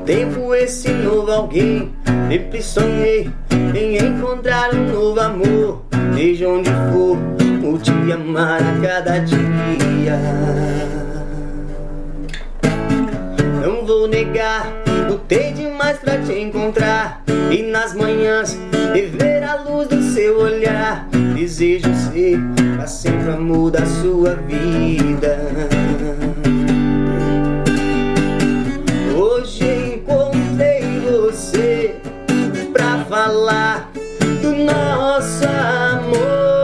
tempo esse novo alguém. Sempre sonhei em encontrar um novo amor. Seja onde for, vou te amar a cada dia. Não vou negar, lutei demais pra te encontrar. E nas manhãs rever a luz do seu olhar. Desejo ser pra sempre amor da sua vida. Hoje encontrei você pra falar do nosso amor.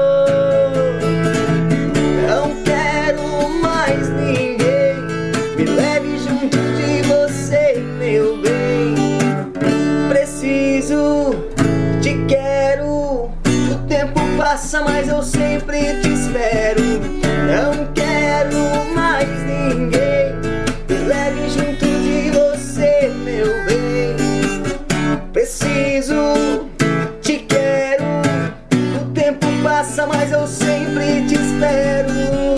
Não quero mais ninguém, me leve junto de você, meu bem. Preciso, te quero. O tempo passa, mas eu sempre te espero. Não quero mais ninguém, me leve junto de você, meu bem. Preciso, te quero. O tempo passa, mas eu sempre te espero.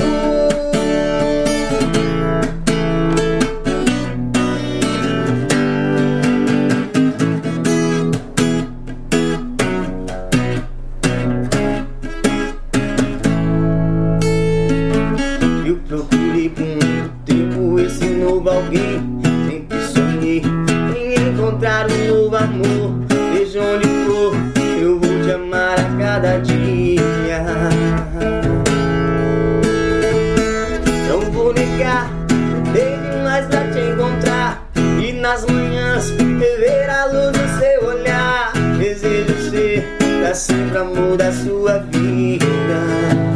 Eu procurei por muito tempo esse novo alguém. Sempre sonhei em encontrar um novo amor. Seja onde for, eu vou te amar a cada dia. Não vou negar, lutei demais pra te encontrar. E nas manhãs rever a luz do seu olhar. Desejo ser pra sempre amor da sua vida.